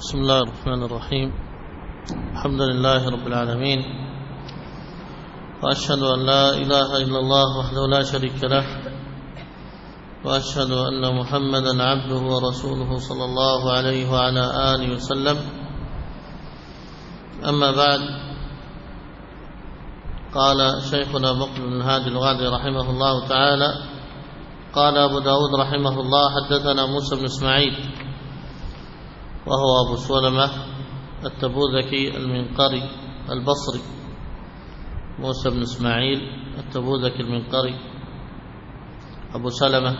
بسم الله الرحمن الرحيم. الحمد لله رب العالمين، وأشهد أن لا إله إلا الله وحده لا شريك له، وأشهد أن محمدا عبده ورسوله صلى الله عليه وعلى آله وسلم. أما بعد، قال شيخنا بكر بن هادي الوادي رحمه الله تعالى: قال أبو داود رحمه الله: حدثنا موسى بن إسماعيل وهو أبو سلمة التبوذكي المنقري البصري. موسى بن إسماعيل التبوذكي المنقري أبو سلمة،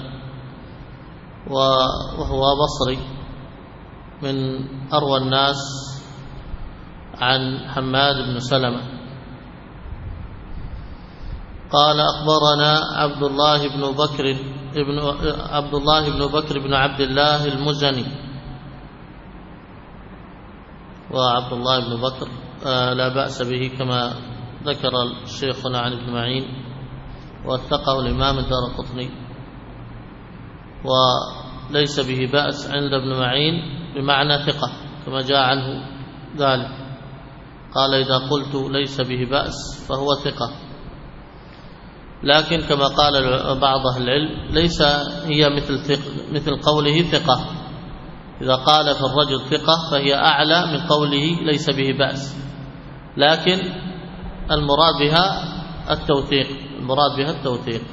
وهو بصري من أروى الناس عن حماد بن سلمة. قال: أخبرنا عبد الله بن بكر بن عبد الله المزني. وعبد الله بن بكر لا بأس به كما ذكر شيخنا عن ابن معين، وثقه الإمام الدارقطني، وليس به بأس عند ابن معين بمعنى ثقة كما جاء عنه ذلك. قال: إذا قلت ليس به بأس فهو ثقة، لكن كما قال بعض أهل العلم ليس هي مثل قوله ثقة. إذا قال في الرجل ثقة فهي أعلى من قوله ليس به بأس، لكن المراد بها التوثيق.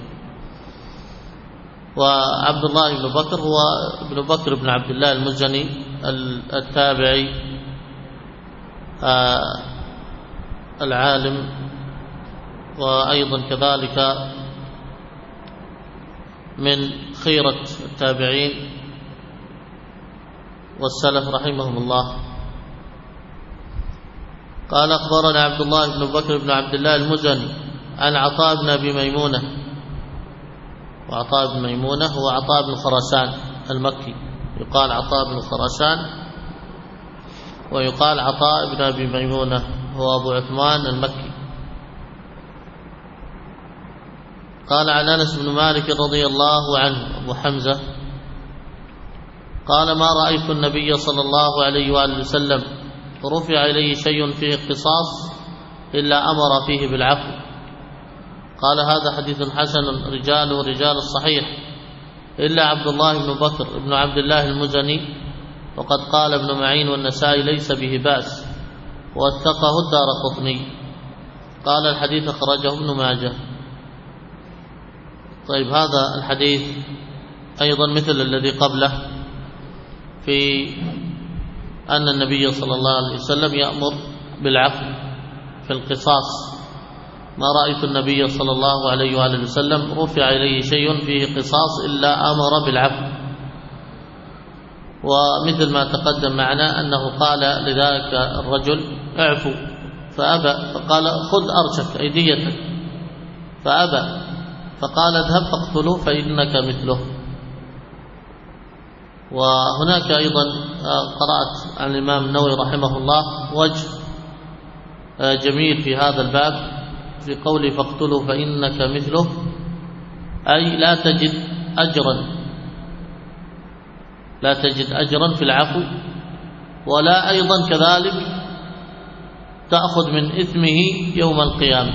وعبد الله بن بكر هو ابن بكر بن عبد الله المزني التابعي العالم، وأيضا كذلك من خيرة التابعين والسلف رحمهم الله. قال: أخبرنا عبد الله بن بكر بن عبد الله المزني عن عطاء بن أبي ميمونة. وعطاء بن ميمونة هو عطاء بن خراسان المكي، يقال عطاء بن خراسان ويقال عطاء بن أبي ميمونة، هو أبو عثمان المكي. قال: عن أنس بن مالك رضي الله عنه أبو حمزة قال: ما رأيت النبي صلى الله عليه وآله وسلم رفع إليه شيء فيه قصاص إلا أمر فيه بالعفو. قال: هذا حديث حسن رجاله رجال الصحيح إلا عبد الله بن بكر بن عبد الله المزني، وقد قال ابن معين والنسائي ليس به بأس، ووثقه الدارقطني. قال: الحديث أخرجه ابن ماجه. طيب، هذا الحديث أيضا مثل الذي قبله في أن النبي صلى الله عليه وسلم يأمر بالعفو في القصاص. ما رأيت النبي صلى الله عليه وآله وسلم رفع إليه شيء فيه قصاص إلا أمر بالعفو. ومثل ما تقدم معنا أنه قال لذلك الرجل: اعفو، فأبى، فقال: خذ أرشك أيديتك، فأبى، فقال: اذهب فاقتله فإنك مثله. وهناك أيضا قرأت عن الإمام النووي رحمه الله وجه جميل في هذا الباب في قوله فاقتله فإنك مثله، أي لا تجد أجرا في العفو، ولا أيضا كذلك تأخذ من إثمه يوم القيامة،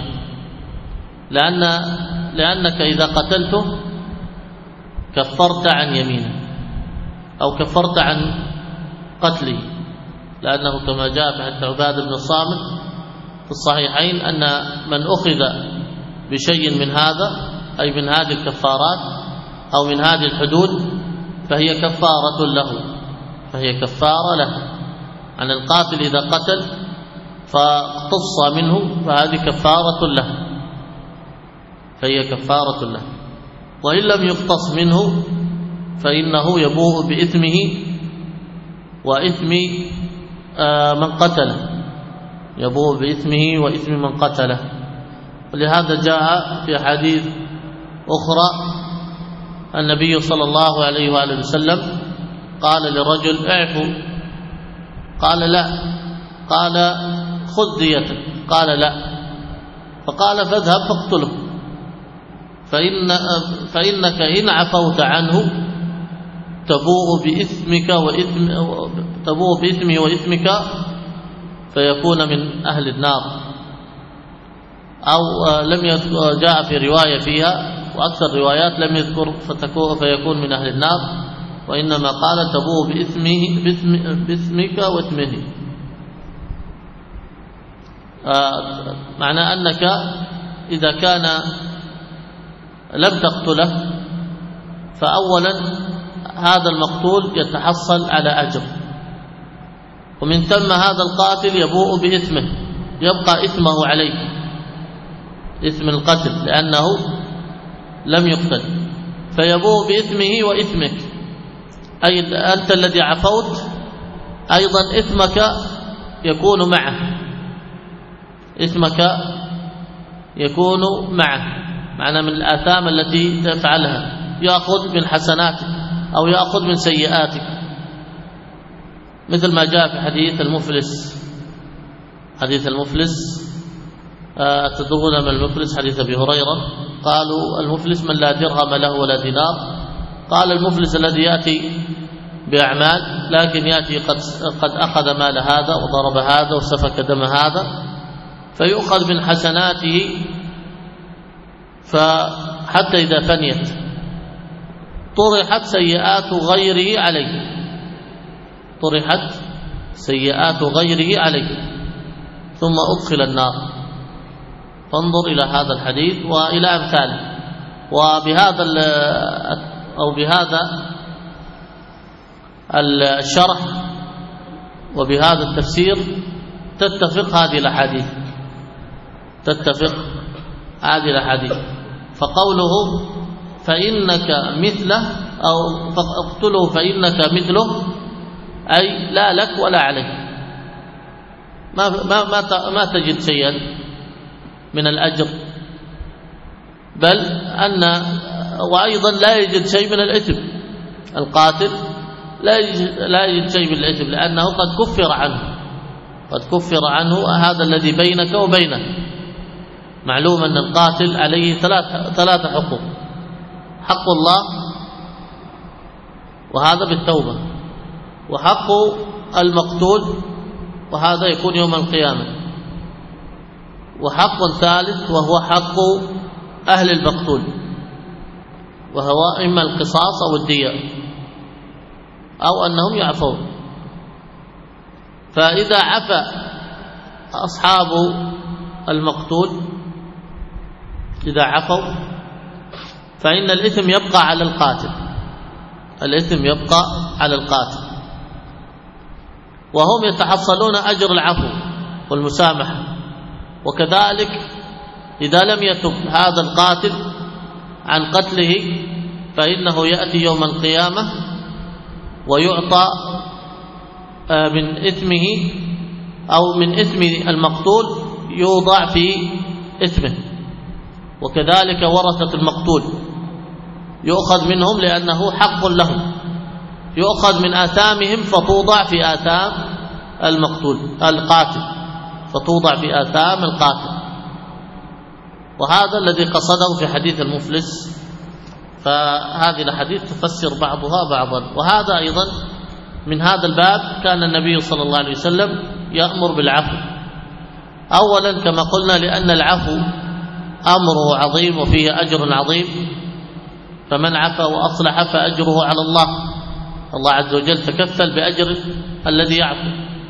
لأنك إذا قتلته كفرت عن يمينه أو كفرت عن قتله، لأنه كما جاء في حديث عبادة بن الصامت في الصحيحين أن من أخذ بشيء من هذا، أي من هذه الكفارات أو من هذه الحدود، فهي كفارة له عن القاتل. إذا قتل فاقتص منه فهذه كفارة له، وإن لم يقتص منه فإنه يبوء بإثمه وإثم من قتله، يبوء بإثمه وإثم من قتله. ولهذا جاء في حديث أخرى النبي صلى الله عليه وآله وسلم قال للرجل: اعفو، قال: لا، قال: خذ ديتك، قال: لا، فقال: فاذهب فاقتله، فإنك إن عفوت عنه تبوء بإثمك تبوء بإثمه وإثمك فيكون من أهل النار، أو لم يذكر، جاء في رواية فيها وأكثر روايات لم يذكر فيكون من أهل النار، وإنما قال تبوء بإثمك وإثمه. معنى أنك إذا كان لم تقتله فأولا هذا المقتول يتحصل على أجر، ومن ثم هذا القاتل يبوء بإثمه، يبقى إثمه عليه، إثم القتل لأنه لم يقتل، فيبوء بإثمه وإثمك، أي أنت الذي عفوت أيضا إثمك يكون معه، إثمك يكون معه، معنى من الآثام التي تفعلها يأخذ من حسناتك أو يأخذ من سيئاتك، مثل ما جاء في حديث المفلس. حديث المفلس تدرون من المفلس؟ حديث أبي هريرة قالوا المفلس من لا درهم له ولا دينار، قال المفلس الذي يأتي بأعمال لكن يأتي قد أخذ مال هذا وضرب هذا وسفك دم هذا، فيؤخذ من حسناته، فحتى إذا فنيت طرحت سيئات غيره عليه، طرحت سيئات غيره عليه ثم أدخل النار. فانظر إلى هذا الحديث وإلى أمثاله، وبهذا أو بهذا الشرح وبهذا التفسير تتفق هذه الأحاديث، تتفق هذه الأحاديث. فقوله فإنك مثله أو فاقتله فإنك مثله، أي لا لك ولا عليك، ما تجد شيئا من الأجر، بل وأيضا لا يجد شيء من الإثم. القاتل لا يجد شيء من الإثم لأنه قد كفر عنه، قد كفر عنه هذا الذي بينك وبينه. معلوم أن القاتل عليه ثلاثة حقوق: حق الله وهذا بالتوبة، وحق المقتول وهذا يكون يوم القيامة، وحق ثالث وهو حق أهل المقتول، وهو إما القصاص أو الدية أو أنهم يعفون. فإذا عفى أصحاب المقتول، إذا عفوا فإن الإثم يبقى على القاتل، الإثم يبقى على القاتل، وهم يتحصلون أجر العفو والمسامحة. وكذلك إذا لم يتب هذا القاتل عن قتله فإنه يأتي يوم القيامة ويعطى من إثمه أو من إثم المقتول يوضع في إثمه، وكذلك ورثة المقتول يؤخذ منهم لأنه حق لهم، يؤخذ من آثامهم فتوضع في آثام المقتول القاتل، فتوضع في آثام القاتل. وهذا الذي قصده في حديث المفلس. فهذه الحديث تفسر بعضها بعضا. وهذا أيضا من هذا الباب كان النبي صلى الله عليه وسلم يأمر بالعفو، أولا كما قلنا لأن العفو أمره عظيم وفيه أجر عظيم، فمن عفا وأصلح فأجره على الله، الله عز وجل تكفل بأجر الذي يعفو،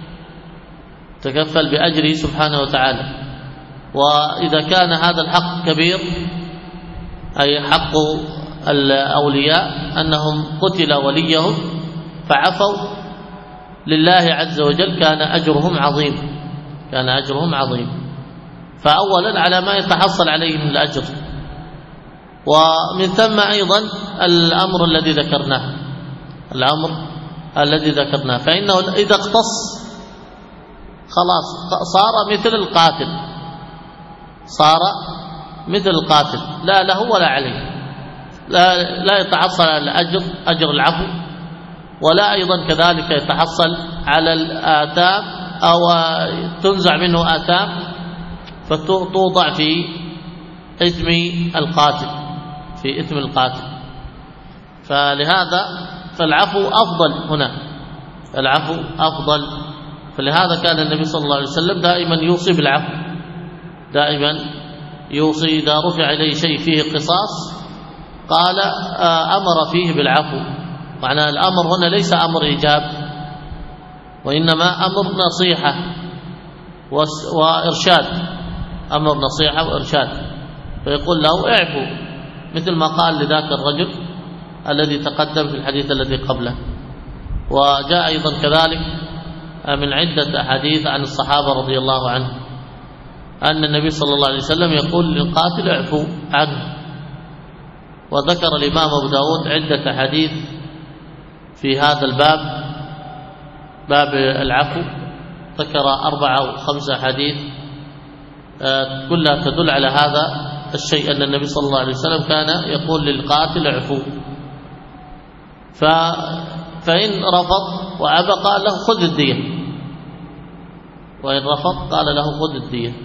تكفل بأجره سبحانه وتعالى. وإذا كان هذا الحق كبير، أي حق الأولياء أنهم قتل وليهم فعفوا لله عز وجل، كان أجرهم عظيم، كان أجرهم عظيم. فأولا على ما يتحصل عليه من الأجر، ومن ثم أيضا الأمر الذي ذكرناه، الأمر الذي ذكرناه، فإنه إذا اقتص خلاص صار مثل القاتل، صار مثل القاتل، لا له ولا عليه، لا يتحصل على أجر العفو، ولا أيضا كذلك يتحصل على الآثام أو تنزع منه آثام فتوضع في إثم القاتل، في إثم القاتل. فلهذا فالعفو أفضل هنا، العفو أفضل. فلهذا كان النبي صلى الله عليه وسلم دائما يوصي بالعفو، دائما يوصي إذا رفع إليه شيء فيه قصاص قال أمر فيه بالعفو. معنى الأمر هنا ليس أمر إيجاب، وإنما أمر نصيحة وإرشاد، أمر نصيحة وإرشاد. فيقول له اعفو، مثل ما قال لذاك الرجل الذي تقدم في الحديث الذي قبله. وجاء أيضا كذلك من عدة أحاديث عن الصحابة رضي الله عنهم أن النبي صلى الله عليه وسلم يقول للقاتل اعفو عنه. وذكر الإمام أبو داود عدة أحاديث في هذا الباب، باب العفو، ذكر 4 أو 5 أحاديث كلها تدل على هذا الشيء، أن النبي صلى الله عليه وسلم كان يقول للقاتل اعفو. فإن رفض وأبى قال له خذ الدية، وإن رفض قال له خذ الدية.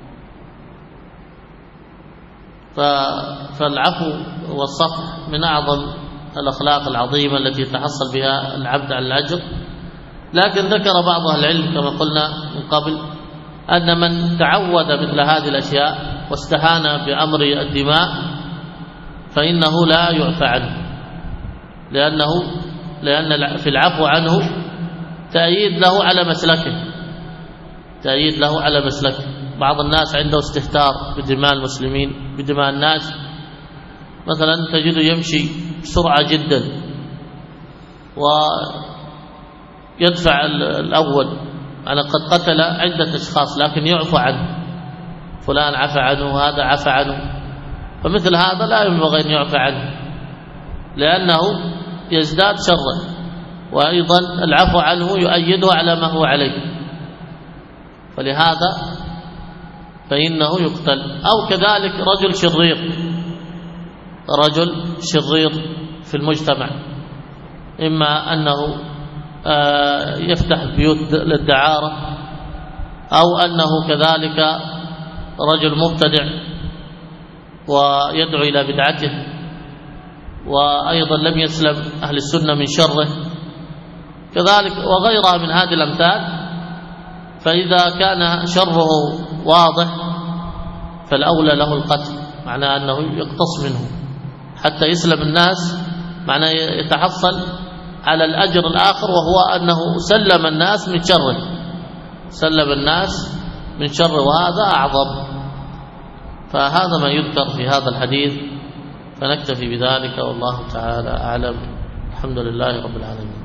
فالعفو والصفح من أعظم الأخلاق العظيمة التي يتحصل بها العبد على الأجر. لكن ذكر بعض أهل العلم كما قلنا من قبل أن من تعود مثل هذه الأشياء واستهان بأمر الدماء فإنه لا يعفى عنه، لأن في العفو عنه تأييد له على مسلكه، تأييد له على مسلكه. بعض الناس عنده استهتار بدماء المسلمين، بدماء الناس، مثلا تجده يمشي بسرعة جدا ويدفع الأول، أنا قد قتل عدة أشخاص لكن يعفى عنه، فلان عفى عنه، هذا عفى عنه. فمثل هذا لا ينبغي أن يعفى عنه، لأنه يزداد شرا، وأيضا العفو عنه يؤيده على ما هو عليه، فلهذا فإنه يقتل. أو كذلك رجل شرير في المجتمع، إما أنه يفتح بيوت للدعارة، أو أنه كذلك رجل مبتدع ويدعو إلى بدعته، وأيضا لم يسلم أهل السنة من شره كذلك، وغيرها من هذه الأمثال. فإذا كان شره واضح فالأولى له القتل، معناه أنه يقتص منه حتى يسلم الناس، معناه يتحصل على الأجر الآخر، وهو أنه سلم الناس من شره، سلم الناس من شره، وهذا أعظم. فهذا ما يذكر في هذا الحديث، فنكتفي بذلك والله تعالى أعلم. الحمد لله رب العالمين.